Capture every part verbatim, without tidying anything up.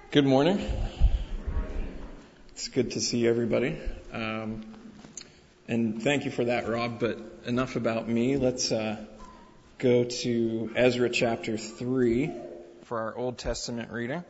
Good morning. It's good to see everybody. Um, and thank you for that, Rob. But enough about me. Let's uh, go to Ezra chapter three for our Old Testament reading.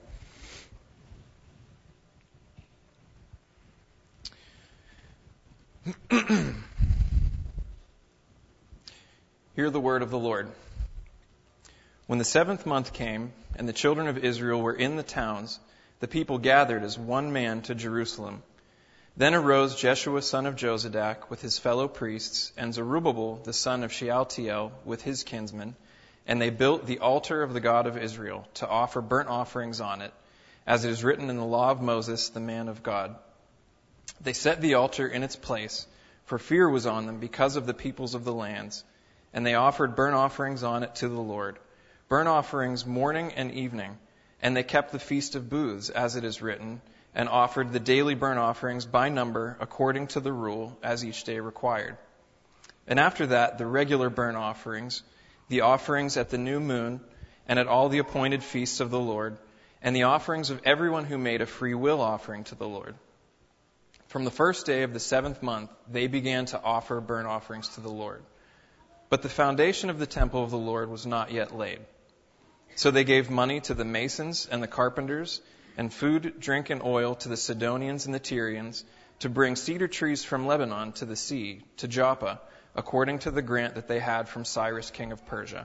Hear the word of the Lord. When the seventh month came, and the children of Israel were in the towns, the people gathered as one man to Jerusalem. Then arose Jeshua son of Jozadak with his fellow priests, and Zerubbabel the son of Shealtiel with his kinsmen, and they built the altar of the God of Israel to offer burnt offerings on it, as it is written in the law of Moses, the man of God. They set the altar in its place, for fear was on them because of the peoples of the lands, and they offered burnt offerings on it to the Lord, burnt offerings morning and evening. And they kept the Feast of Booths, as it is written, and offered the daily burnt offerings by number according to the rule, as each day required. And after that, the regular burnt offerings, the offerings at the new moon, and at all the appointed feasts of the Lord, and the offerings of everyone who made a free will offering to the Lord. From the first day of the seventh month, they began to offer burnt offerings to the Lord. But the foundation of the temple of the Lord was not yet laid. So they gave money to the masons and the carpenters, and food, drink, and oil to the Sidonians and the Tyrians, to bring cedar trees from Lebanon to the sea, to Joppa, according to the grant that they had from Cyrus king of Persia.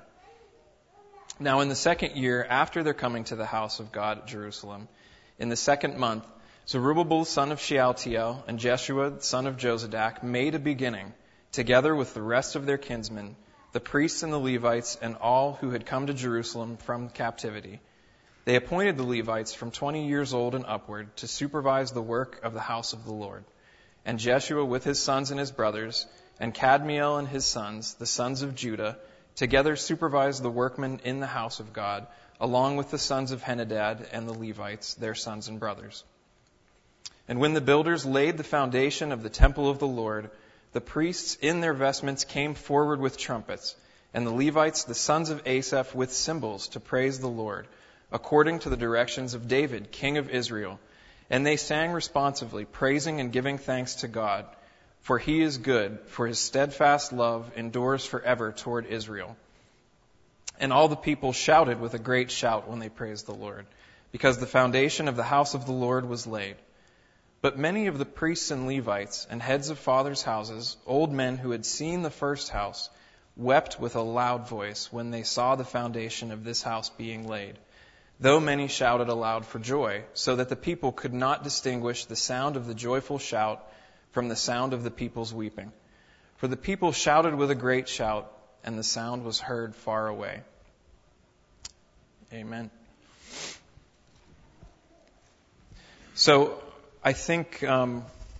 Now in the second year after their coming to the house of God at Jerusalem, in the second month, Zerubbabel son of Shealtiel and Jeshua son of Jozadak made a beginning, together with the rest of their kinsmen, the priests and the Levites, and all who had come to Jerusalem from captivity. They appointed the Levites from twenty years old and upward to supervise the work of the house of the Lord. And Jeshua with his sons and his brothers, and Kadmiel and his sons, the sons of Judah, together supervised the workmen in the house of God, along with the sons of Henadad and the Levites, their sons and brothers. And when the builders laid the foundation of the temple of the Lord, the priests in their vestments came forward with trumpets, and the Levites, the sons of Asaph, with cymbals to praise the Lord, according to the directions of David, king of Israel. And they sang responsively, praising and giving thanks to God, for he is good, for his steadfast love endures forever toward Israel. And all the people shouted with a great shout when they praised the Lord, because the foundation of the house of the Lord was laid. But many of the priests and Levites and heads of fathers' houses, old men who had seen the first house, wept with a loud voice when they saw the foundation of this house being laid, though many shouted aloud for joy, so that the people could not distinguish the sound of the joyful shout from the sound of the people's weeping. For the people shouted with a great shout, and the sound was heard far away. Amen. So, I think um,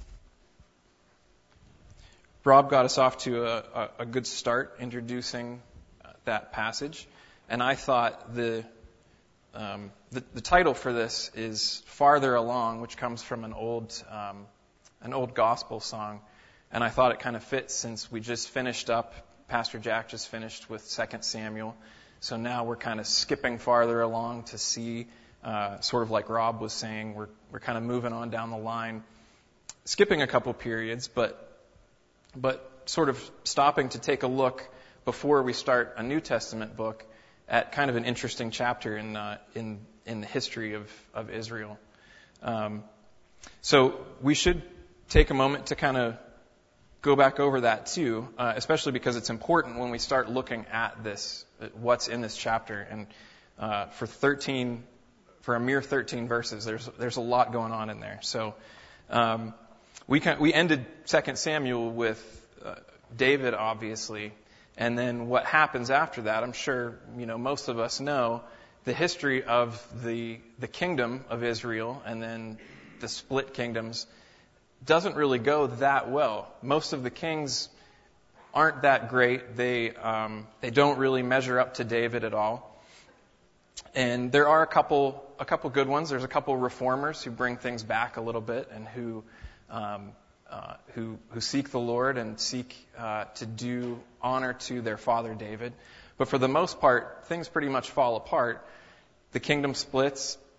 Rob got us off to a, a, a good start introducing uh, that passage, and I thought the, um, the the title for this is "Farther Along," which comes from an old um, an old gospel song, and I thought it kind of fits since we just finished up. Pastor Jack just finished with Second Samuel, so now we're kind of skipping farther along to see. Uh, sort of like Rob was saying, we're we're kind of moving on down the line, skipping a couple periods, but but sort of stopping to take a look before we start a New Testament book at kind of an interesting chapter in uh, in in the history of of Israel. Um, so we should take a moment to kind of go back over that too, uh, especially because it's important when we start looking at this, what's in this chapter, and uh, for thirteen. For a mere thirteen verses, there's there's a lot going on in there. So um, we can, we ended Second Samuel with uh, David, obviously, and then what happens after that. I'm sure you know most of us know the history of the the kingdom of Israel, and then the split kingdoms doesn't really go that well. Most of the kings aren't that great. They um, they don't really measure up to David at all. And there are a couple a couple good ones. There's a couple reformers who bring things back a little bit and who um, uh, who who seek the Lord and seek uh, to do honor to their father David. But for the most part, things pretty much fall apart. The kingdom splits.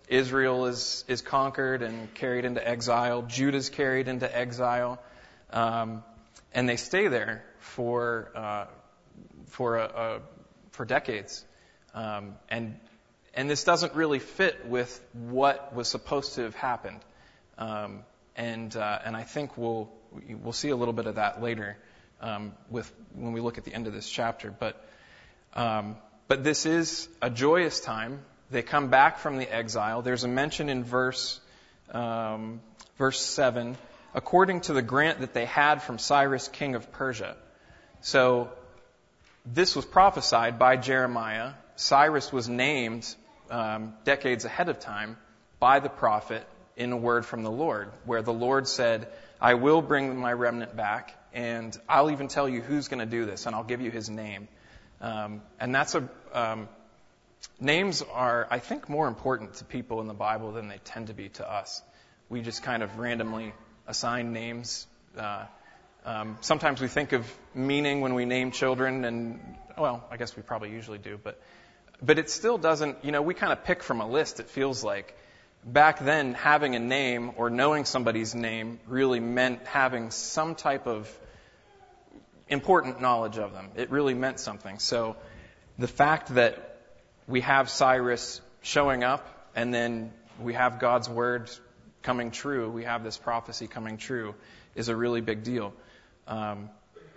Israel is, is conquered and carried into exile. Judah's carried into exile. Um, and they stay there for, uh, for, a, a, for decades. Um, and, and this doesn't really fit with what was supposed to have happened. Um, and, uh, and I think we'll, we'll see a little bit of that later, um, with, when we look at the end of this chapter. But, um, but this is a joyous time. They come back from the exile. There's a mention in verse, um, verse seven, according to the grant that they had from Cyrus, king of Persia. So, this was prophesied by Jeremiah. Cyrus was named um, decades ahead of time by the prophet in a word from the Lord, where the Lord said, I will bring my remnant back, and I'll even tell you who's going to do this, and I'll give you his name. Um, and that's a... Um, names are, I think, more important to people in the Bible than they tend to be to us. We just kind of randomly assign names. Uh, um, sometimes we think of meaning when we name children, and, well, I guess we probably usually do, but but it still doesn't, you know, we kind of pick from a list, it feels like. Back then, having a name or knowing somebody's name really meant having some type of important knowledge of them. It really meant something. So the fact that we have Cyrus showing up, and then we have God's word coming true, we have this prophecy coming true, is a really big deal. Um,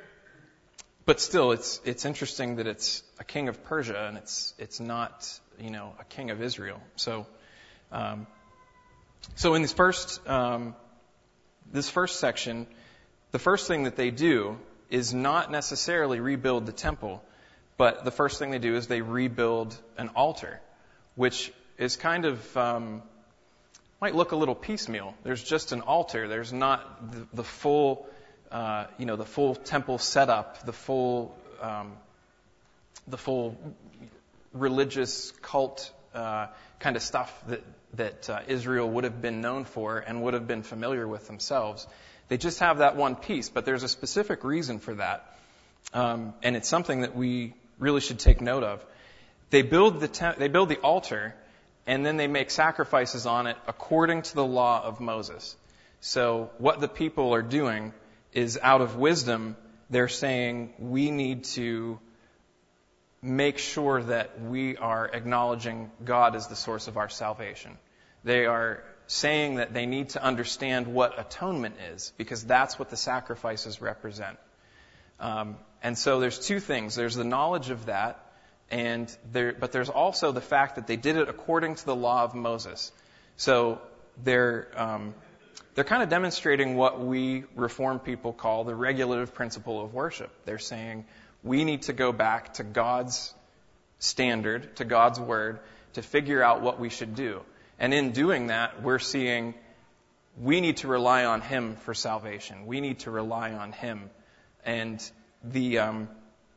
but still, it's it's interesting that it's a king of Persia, and it's it's not, you know, a king of Israel. So, um, so in this first um, this first section, the first thing that they do is not necessarily rebuild the temple. But the first thing they do is they rebuild an altar, which is kind of, um, might look a little piecemeal. There's just an altar. There's not the, the full, uh, you know, the full temple setup, the full, um, the full religious cult uh, kind of stuff that that uh, Israel would have been known for and would have been familiar with themselves. They just have that one piece, but there's a specific reason for that, um, and it's something that we really should take note of. They build the te- they build the altar, and then they make sacrifices on it according to the law of Moses. So what the people are doing is, out of wisdom, they're saying we need to make sure that we are acknowledging God as the source of our salvation. They are saying that they need to understand what atonement is, because that's what the sacrifices represent. Um, and so there's two things. There's the knowledge of that, and there, but there's also the fact that they did it according to the law of Moses. So they're um, they're kind of demonstrating what we Reformed people call the regulative principle of worship. They're saying we need to go back to God's standard, to God's word, to figure out what we should do. And in doing that, we're seeing we need to rely on Him for salvation. We need to rely on Him. And the um,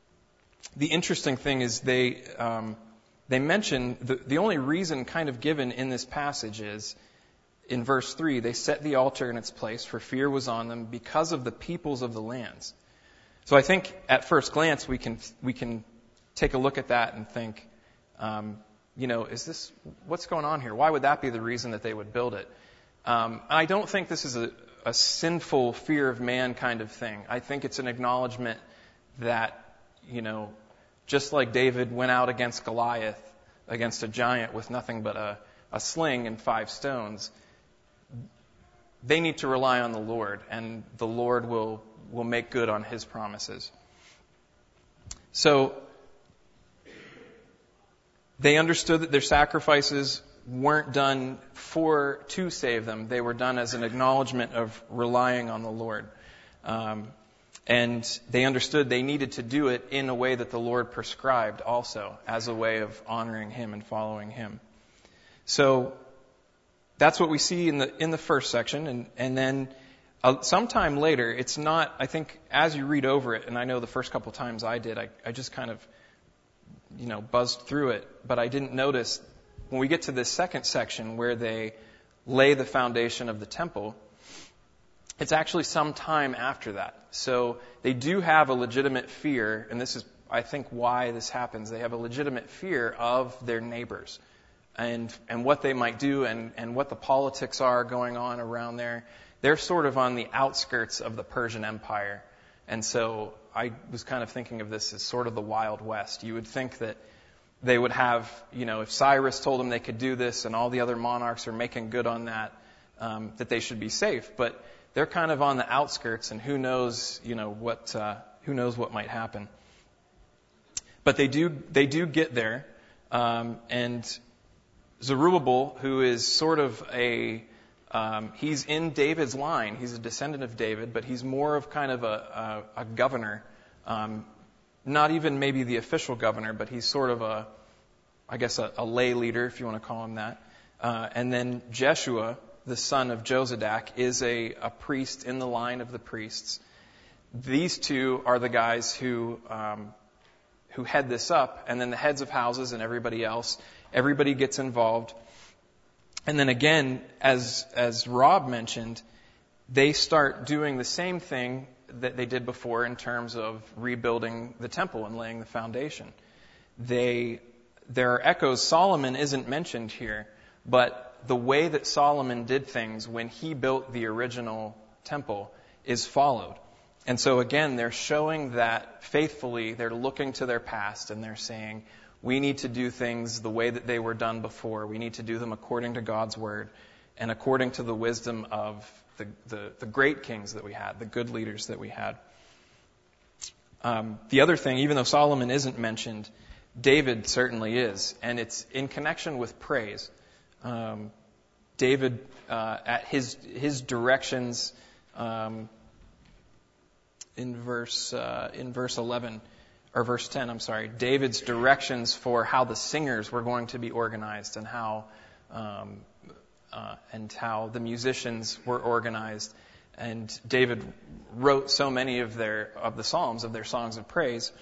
the interesting thing is they um, they mention the, the only reason kind of given in this passage is in verse three, they set the altar in its place, for fear was on them because of the peoples of the lands. So I think at first glance we can we can take a look at that and think, um, you know, is this what's going on here? Why would that be the reason that they would build it? Um, I don't think this is a a sinful fear of man kind of thing. I think it's an acknowledgement that, you know, just like David went out against Goliath, against a giant with nothing but a, a sling and five stones, they need to rely on the Lord, and the Lord will, will make good on His promises. So, they understood that their sacrifices weren't done for to save them. They were done as an acknowledgement of relying on the Lord. Um, and they understood they needed to do it in a way that the Lord prescribed also, as a way of honoring Him and following Him. So that's what we see in the in the first section. And, and then uh, sometime later, it's not, I think, as you read over it, and I know the first couple times I did, I, I just kind of, you know, buzzed through it, but I didn't notice when we get to this second section where they lay the foundation of the temple, it's actually some time after that. So they do have a legitimate fear, and this is, I think, why this happens. They have a legitimate fear of their neighbors, and and what they might do and, and what the politics are going on around there. They're sort of on the outskirts of the Persian Empire. And so I was kind of thinking of this as sort of the Wild West. You would think that they would have, you know, if Cyrus told them they could do this and all the other monarchs are making good on that, um, that they should be safe. But they're kind of on the outskirts, and who knows, you know, what uh, who knows what might happen. But they do they do get there, um, and Zerubbabel, who is sort of a um, he's in David's line. He's a descendant of David, but he's more of kind of a, a, a governor. Um, not even maybe the official governor, but he's sort of a, I guess, a, a lay leader, if you want to call him that. Uh, and then Jeshua, the son of Jozadak, is a, a priest in the line of the priests. These two are the guys who um, who head this up, and then the heads of houses and everybody else. Everybody gets involved. And then again, as as Rob mentioned, they start doing the same thing that they did before in terms of rebuilding the temple and laying the foundation. They there are echoes. Solomon isn't mentioned here, but the way that Solomon did things when he built the original temple is followed. And so again, they're showing that faithfully, they're looking to their past and they're saying, we need to do things the way that they were done before. We need to do them according to God's word and according to the wisdom of the, the, the great kings that we had, the good leaders that we had. Um, the other thing, even though Solomon isn't mentioned, David certainly is. And it's in connection with praise. Um, David, uh, at his his directions, um, in verse uh, in verse eleven or verse ten, I'm sorry, David's directions for how the singers were going to be organized and how um, uh, and how the musicians were organized. And David wrote so many of their of the psalms, of their songs of praise.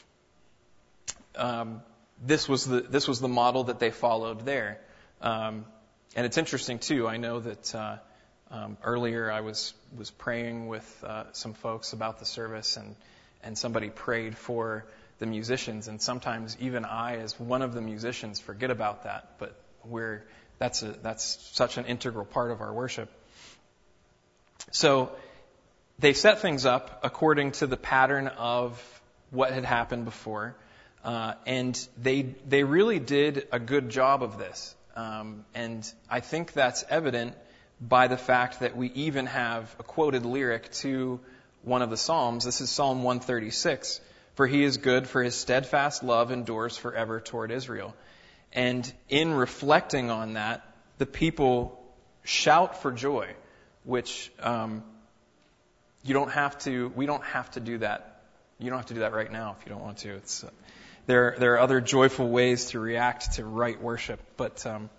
Um, this was the this was the model that they followed there. Um, and it's interesting too. I know that uh, um, earlier I was was praying with uh, some folks about the service, and and somebody prayed for the musicians. And sometimes even I, as one of the musicians, forget about that. But we're that's a that's such an integral part of our worship. So they set things up according to the pattern of what had happened before, uh, and they they really did a good job of this. Um, and I think that's evident by the fact that we even have a quoted lyric to one of the Psalms. This is Psalm one thirty-six. For he is good, for his steadfast love endures forever toward Israel. And in reflecting on that, the people shout for joy, which um, you don't have to, we don't have to do that. You don't have to do that right now if you don't want to. It's uh, There, there are other joyful ways to react to right worship, but um,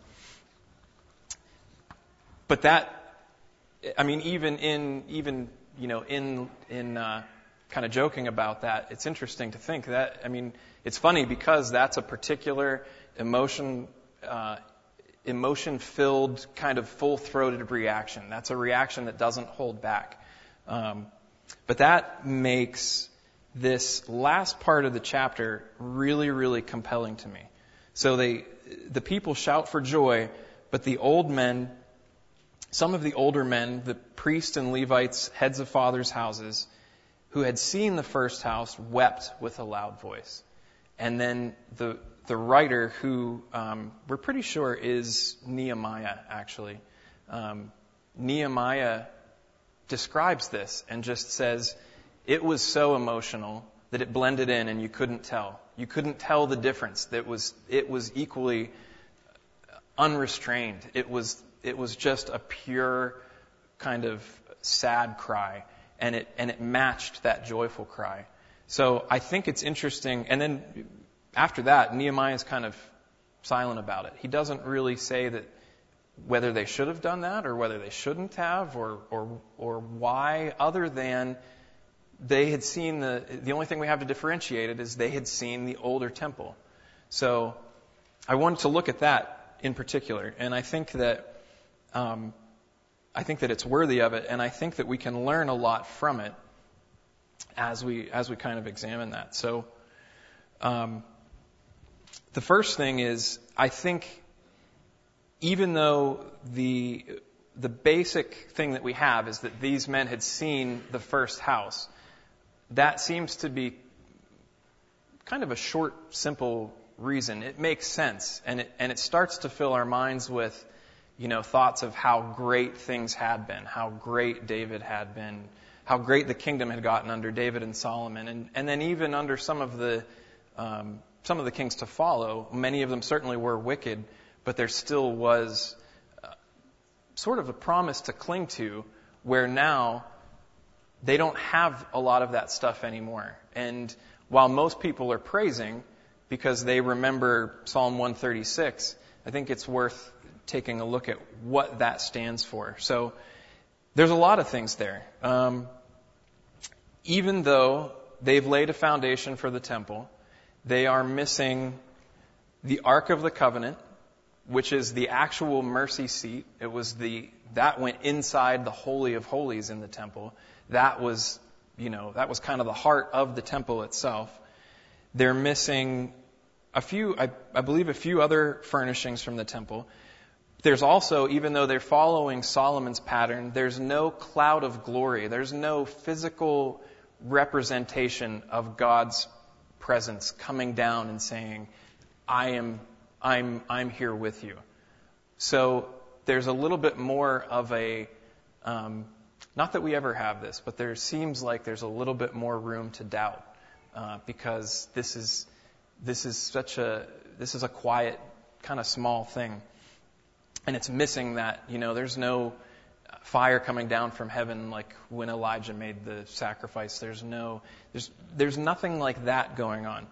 but that, I mean, even in even you know in in uh, kind of joking about that, it's interesting to think that. I mean, it's funny because that's a particular emotion uh, emotion-filled kind of full-throated reaction. That's a reaction that doesn't hold back, um, but that makes this last part of the chapter really, really compelling to me. So they, the people shout for joy, but the old men, some of the older men, the priests and Levites, heads of fathers' houses, who had seen the first house, wept with a loud voice. And then the the writer, who um, we're pretty sure is Nehemiah, actually, um, Nehemiah describes this and just says, it was so emotional that it blended in and you couldn't tell. You couldn't tell the difference. That was it was equally unrestrained. It was it was just a pure kind of sad cry, and it and it matched that joyful cry. So I think it's interesting. And then after that, Nehemiah is kind of silent about it. He doesn't really say that whether they should have done that or whether they shouldn't have, or or or why, other than they had seen the, the only thing we have to differentiate it is they had seen the older temple. So I wanted to look at that in particular, and I think that um, I think that it's worthy of it, and I think that we can learn a lot from it as we as we kind of examine that. So um, the first thing is, I think even though the the basic thing that we have is that these men had seen the first house, that seems to be kind of a short, simple reason. It makes sense, and it and it starts to fill our minds with, you know, thoughts of how great things had been, how great David had been, how great the kingdom had gotten under David and Solomon, and and then even under some of the um, some of the kings to follow. Many of them certainly were wicked, but there still was uh, sort of a promise to cling to, where now they don't have a lot of that stuff anymore. And while most people are praising because they remember Psalm one thirty-six, I think it's worth taking a look at what that stands for. So there's a lot of things there. Um, even though they've laid a foundation for the temple, they are missing the Ark of the Covenant, which is the actual mercy seat. It was the that went inside the Holy of Holies in the temple. That was, you know, that was kind of the heart of the temple itself. They're missing a few, I, I believe, a few other furnishings from the temple. There's also, even though they're following Solomon's pattern, there's no cloud of glory. There's no physical representation of God's presence coming down and saying, I am, I'm, I'm here with you. So there's a little bit more of a, um, not that we ever have this, but there seems like there's a little bit more room to doubt, uh, because this is, this is such a, this is a quiet, kind of small thing. And it's missing that, you know, there's no fire coming down from heaven like when Elijah made the sacrifice. There's no, there's, there's nothing like that going on.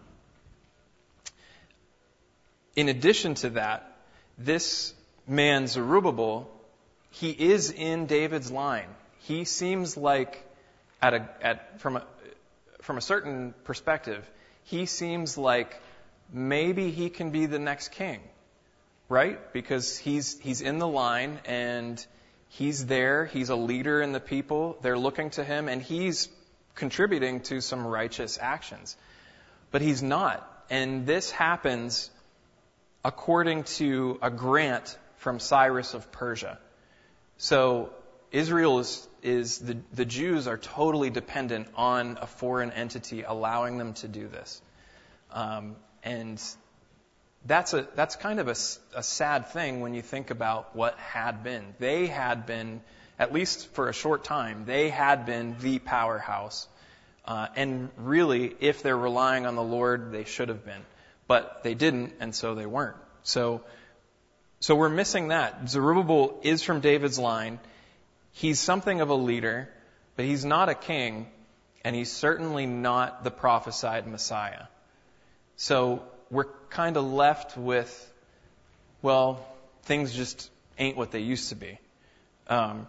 In addition to that, this man Zerubbabel, he is in David's line. He seems like, at a, at, from a, from a certain perspective, he seems like maybe he can be the next king. Right? Because he's he's in the line and he's there. He's a leader in the people. They're looking to him and he's contributing to some righteous actions. But he's not. And this happens according to a grant from Cyrus of Persia. So Israel is, is the, the Jews are totally dependent on a foreign entity allowing them to do this. Um, and That's a that's kind of a, a sad thing when you think about what had been. They had been, at least for a short time, they had been the powerhouse. Uh, and really, if they're relying on the Lord, they should have been. But they didn't, and so they weren't. So, so we're missing that. Zerubbabel is from David's line. He's something of a leader, but he's not a king, and he's certainly not the prophesied Messiah. So we're kind of left with, well, things just ain't what they used to be. Um,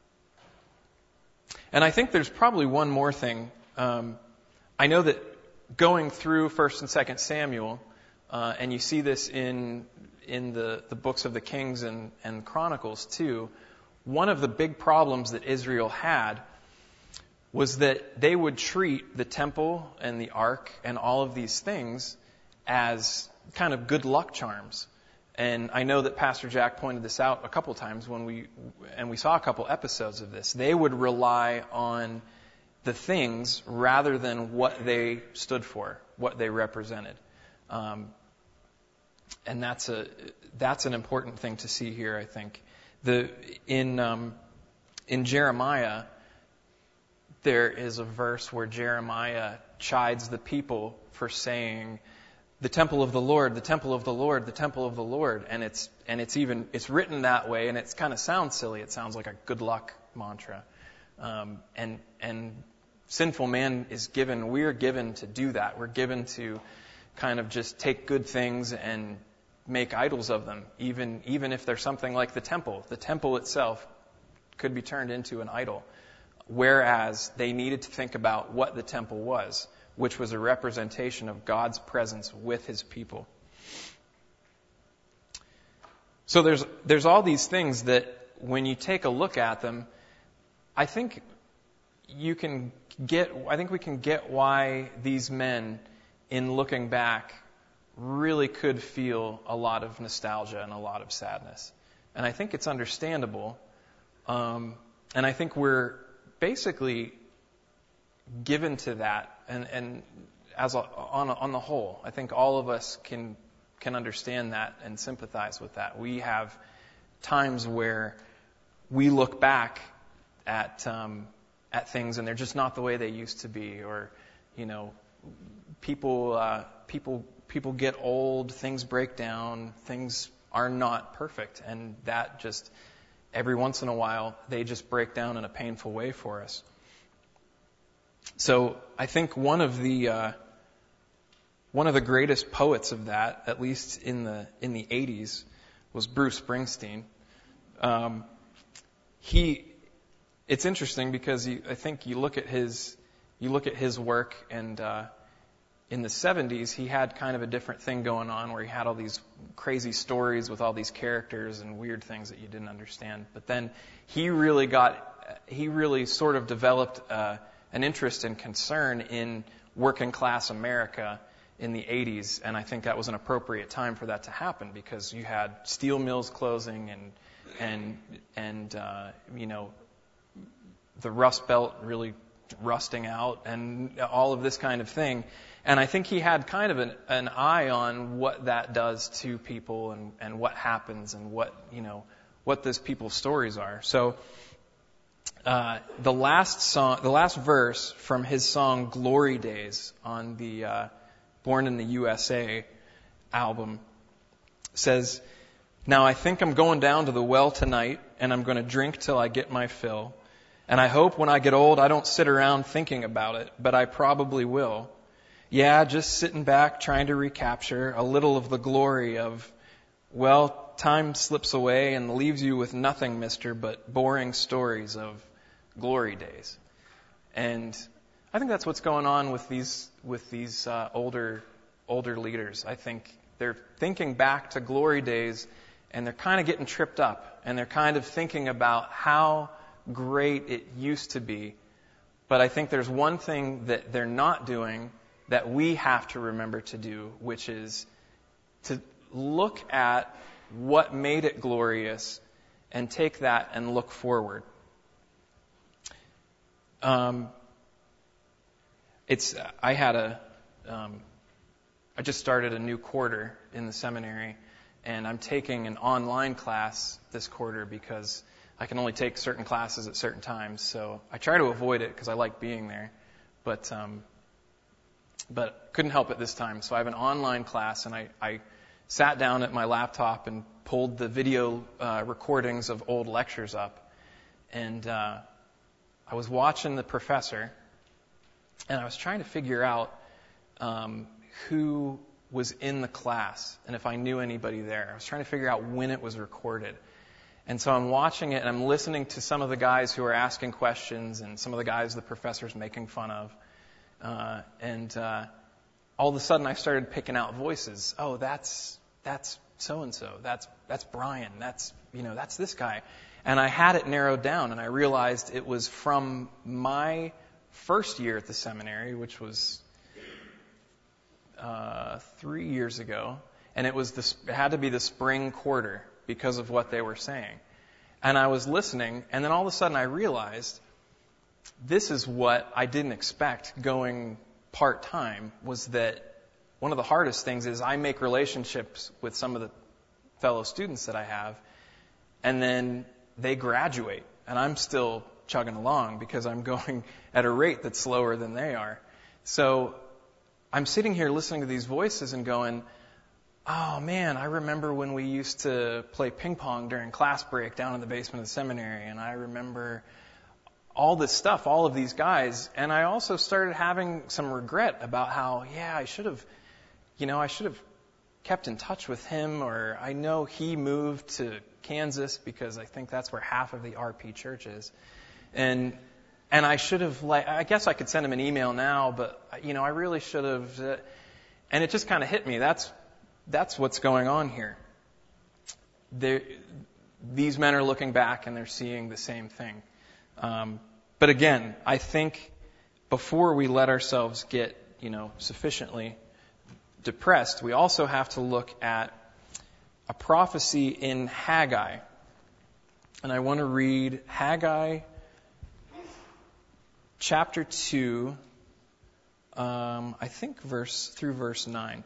and I think there's probably one more thing. Um, I know that going through First and Second Samuel, uh, and you see this in in the, the books of the Kings and, and Chronicles too, one of the big problems that Israel had was that they would treat the temple and the ark and all of these things as kind of good luck charms. And I know that Pastor Jack pointed this out a couple times when we, and we saw a couple episodes of this. They would rely on the things rather than what they stood for, what they represented. Um, and that's a, that's an important thing to see here, I think. The, in, um, in Jeremiah, there is a verse where Jeremiah chides the people for saying, the temple of the Lord, the temple of the Lord, the temple of the Lord. And it's, and it's even, it's written that way and it kind of sounds silly. It sounds like a good luck mantra. Um, and, and sinful man is given, we're given to do that. We're given to kind of just take good things and make idols of them. Even, even if they're something like the temple. The temple itself could be turned into an idol. Whereas they needed to think about what the temple was, which was a representation of God's presence with his people. So there's there's all these things that when you take a look at them, I think you can get I think we can get why these men, in looking back, really could feel a lot of nostalgia and a lot of sadness. And I think it's understandable. Um, and I think we're basically given to that. And, and as a, on, a, on the whole, I think all of us can can understand that and sympathize with that. We have times where we look back at um, at things and they're just not the way they used to be, or you know, people uh, people people get old, things break down, things are not perfect, and that just every once in a while they just break down in a painful way for us. So I think one of the uh, one of the greatest poets of that, at least in the in the eighties, was Bruce Springsteen. Um, he, it's interesting because you, I think you look at his you look at his work, and uh, in the seventies he had kind of a different thing going on, where he had all these crazy stories with all these characters and weird things that you didn't understand. But then he really got he really sort of developed uh, an interest and concern in working class America in the eighties, and I think that was an appropriate time for that to happen, because you had steel mills closing and and and uh, you know, the Rust Belt really rusting out and all of this kind of thing. And I think he had kind of an, an eye on what that does to people, and, and what happens, and what, you know, what those people's stories are. So uh, the last song, the last verse from his song "Glory Days" on the uh, Born in the U S A album says, "Now I think I'm going down to the well tonight, and I'm going to drink till I get my fill. And I hope when I get old I don't sit around thinking about it, but I probably will. Yeah, just sitting back trying to recapture a little of the glory of, well, time slips away and leaves you with nothing, mister, but boring stories of glory days." And I think that's what's going on with these with these uh, older older leaders. I think they're thinking back to glory days, and they're kind of getting tripped up, and they're kind of thinking about how great it used to be. But I think there's one thing that they're not doing that we have to remember to do, which is to look at what made it glorious and take that and look forward. Um, it's I had a um, I just started a new quarter in the seminary, and I'm taking an online class this quarter because I can only take certain classes at certain times. So I try to avoid it because I like being there, but um, but couldn't help it this time. So I have an online class, and I, I sat down at my laptop and pulled the video uh, recordings of old lectures up, and uh, I was watching the professor, and I was trying to figure out um, who was in the class and if I knew anybody there. I was trying to figure out when it was recorded. And so I'm watching it, and I'm listening to some of the guys who are asking questions and some of the guys the professor's making fun of. Uh, and uh, all of a sudden I started picking out voices. Oh, that's that's so-and-so. That's that's Brian. That's, you know, that's this guy. And I had it narrowed down, and I realized it was from my first year at the seminary, which was uh, three years ago. And it was the, it had to be the spring quarter because of what they were saying. And I was listening, and then all of a sudden I realized this is what I didn't expect going part-time, was that one of the hardest things is I make relationships with some of the fellow students that I have, and then they graduate, and I'm still chugging along because I'm going at a rate that's slower than they are. So I'm sitting here listening to these voices and going, oh man, I remember when we used to play ping pong during class break down in the basement of the seminary, and I remember all this stuff, all of these guys. And I also started having some regret about how, yeah, I should have, you know, I should have kept in touch with him, or I know he moved to Kansas because I think that's where half of the R P church is. And and I should have, like, I guess I could send him an email now, but, you know, I really should have. Uh, and it just kind of hit me. That's That's what's going on here. They're, these men are looking back and they're seeing the same thing. Um, but again, I think before we let ourselves get, you know, sufficiently depressed, we also have to look at a prophecy in Haggai. And I want to read Haggai chapter two, um, I think verse through verse nine.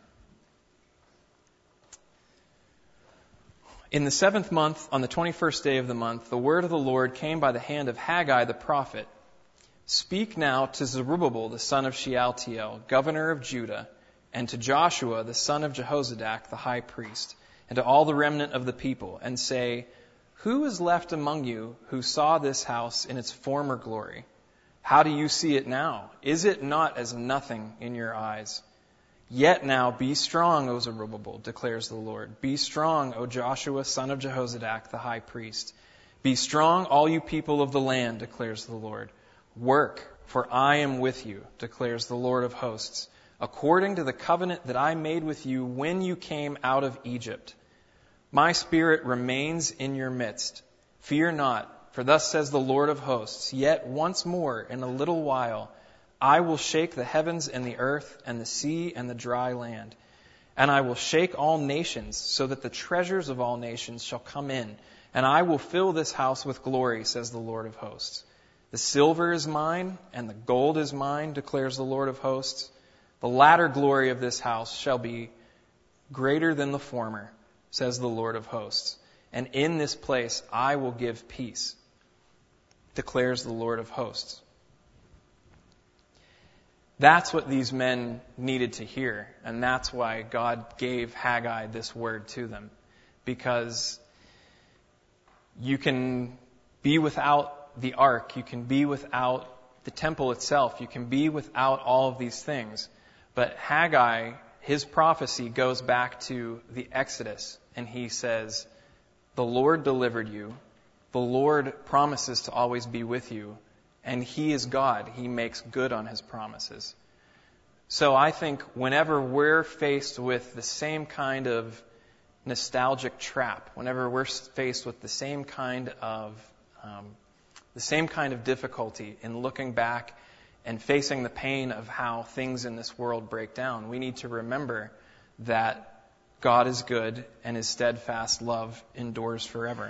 In the seventh month, on the twenty-first day of the month, the word of the Lord came by the hand of Haggai the prophet. Speak now to Zerubbabel the son of Shealtiel, governor of Judah, and to Joshua the son of Jehozadak the high priest, and to all the remnant of the people, and say, Who is left among you who saw this house in its former glory? How do you see it now? Is it not as nothing in your eyes? Yet now be strong, O Zerubbabel, declares the Lord. Be strong, O Joshua, son of Jehozadak, the high priest. Be strong, all you people of the land, declares the Lord. Work, for I am with you, declares the Lord of hosts, according to the covenant that I made with you when you came out of Egypt. My spirit remains in your midst. Fear not, for thus says the Lord of hosts, yet once more in a little while I will shake the heavens and the earth and the sea and the dry land. And I will shake all nations, so that the treasures of all nations shall come in. And I will fill this house with glory, says the Lord of hosts. The silver is mine, and the gold is mine, declares the Lord of hosts. The latter glory of this house shall be greater than the former, says the Lord of hosts. And in this place I will give peace, declares the Lord of hosts. That's what these men needed to hear, and that's why God gave Haggai this word to them. Because you can be without the ark, you can be without the temple itself, you can be without all of these things. But Haggai, his prophecy goes back to the Exodus, and he says, the Lord delivered you, the Lord promises to always be with you, and He is God. He makes good on His promises. So I think whenever we're faced with the same kind of nostalgic trap, whenever we're faced with the same kind of um, the same kind of difficulty in looking back and facing the pain of how things in this world break down, we need to remember that God is good and His steadfast love endures forever.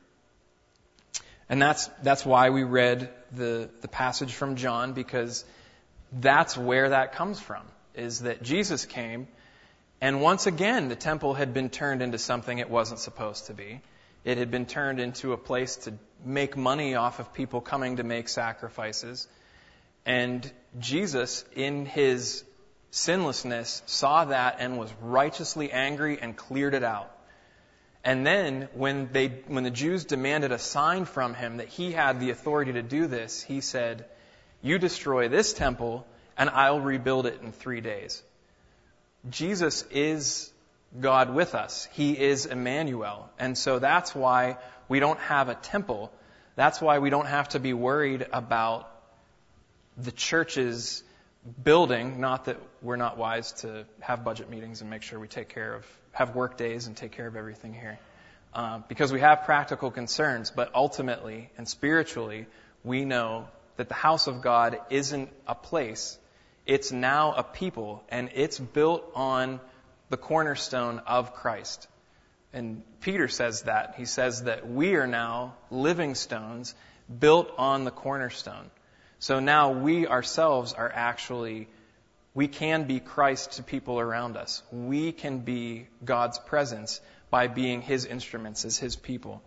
And that's that's why we read the, the passage from John, because that's where that comes from, is that Jesus came, and once again the temple had been turned into something it wasn't supposed to be. It had been turned into a place to make money off of people coming to make sacrifices. And Jesus, in His sinlessness, saw that and was righteously angry and cleared it out. And then when they, when the Jews demanded a sign from Him that He had the authority to do this, He said, you destroy this temple and I'll rebuild it in three days. Jesus is God with us. He is Emmanuel. And so that's why we don't have a temple. That's why we don't have to be worried about the church's building. Not that we're not wise to have budget meetings and make sure we take care of, have work days and take care of everything here. Uh, because we have practical concerns, but ultimately and spiritually, we know that the house of God isn't a place. It's now a people, and it's built on the cornerstone of Christ. And Peter says that. He says that we are now living stones built on the cornerstone. So now we ourselves are actually, we can be Christ to people around us. We can be God's presence by being His instruments as His people.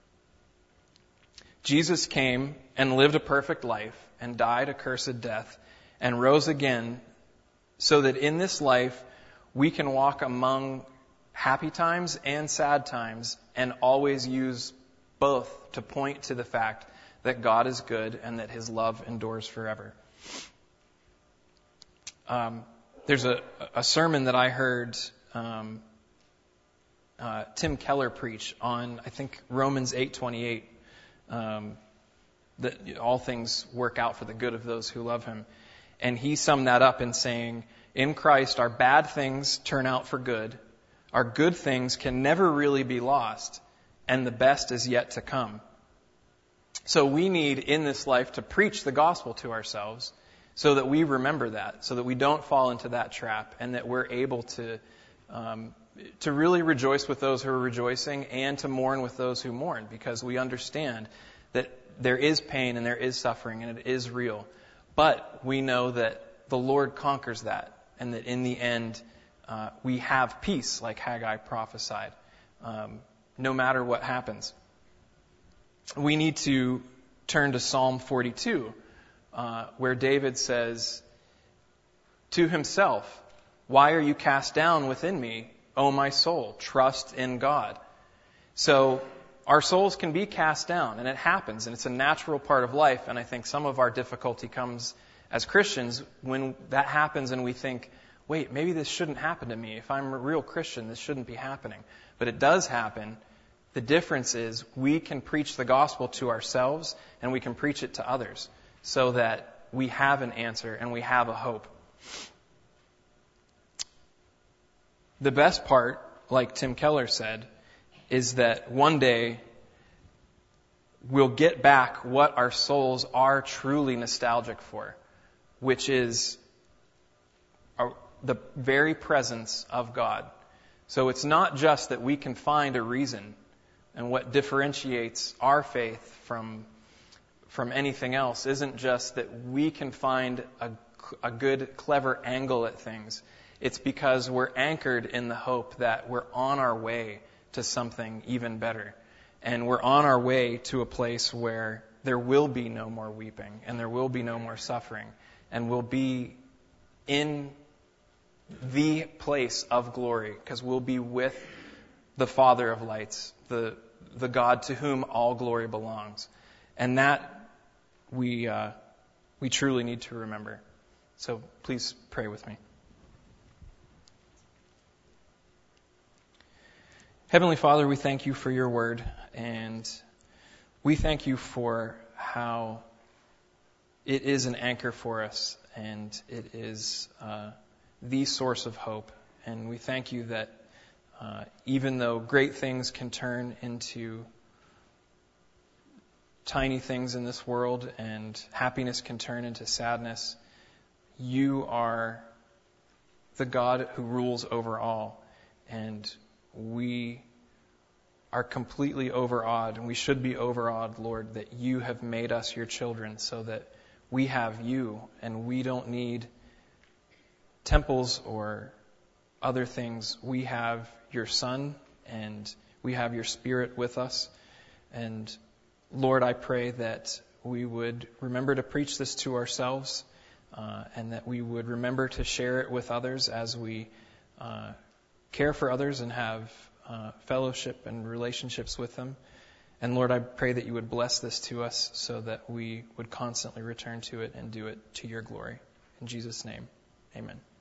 Jesus came and lived a perfect life and died a cursed death and rose again so that in this life we can walk among happy times and sad times and always use both to point to the fact that God is good and that His love endures forever. Um, there's a, a sermon that I heard um, uh, Tim Keller preach on, I think, Romans eight twenty-eight, um, that all things work out for the good of those who love Him. And he summed that up in saying, in Christ, our bad things turn out for good. Our good things can never really be lost, and the best is yet to come. So we need in this life to preach the gospel to ourselves so that we remember that, so that we don't fall into that trap, and that we're able to um, to really rejoice with those who are rejoicing and to mourn with those who mourn, because we understand that there is pain and there is suffering and it is real. But we know that the Lord conquers that, and that in the end uh, we have peace, like Haggai prophesied, um, no matter what happens. We need to turn to Psalm forty-two, uh, where David says to himself, "Why are you cast down within me, O my soul? Trust in God." So our souls can be cast down, and it happens, and it's a natural part of life. And I think some of our difficulty comes as Christians when that happens and we think, wait, maybe this shouldn't happen to me. If I'm a real Christian, this shouldn't be happening. But it does happen. The difference is we can preach the gospel to ourselves and we can preach it to others so that we have an answer and we have a hope. The best part, like Tim Keller said, is that one day we'll get back what our souls are truly nostalgic for, which is our, the very presence of God. So it's not just that we can find a reason, and what differentiates our faith from from anything else isn't just that we can find a, a good, clever angle at things. It's because we're anchored in the hope that we're on our way to something even better. And we're on our way to a place where there will be no more weeping and there will be no more suffering. And we'll be in the place of glory because we'll be with the Father of lights, the the God to whom all glory belongs. And that we uh, we truly need to remember. So please pray with me. Heavenly Father, we thank you for your word, and we thank you for how it is an anchor for us, and it is uh, the source of hope. And we thank you that uh, even though great things can turn into tiny things in this world, and happiness can turn into sadness, you are the God who rules over all. And we are completely overawed, and we should be overawed, Lord, that you have made us your children so that we have you, and we don't need temples or other things. We have your Son, and we have your Spirit with us. And Lord, I pray that we would remember to preach this to ourselves, uh, and that we would remember to share it with others as we uh, care for others and have uh, fellowship and relationships with them. And Lord, I pray that you would bless this to us so that we would constantly return to it and do it to your glory. In Jesus' name, amen.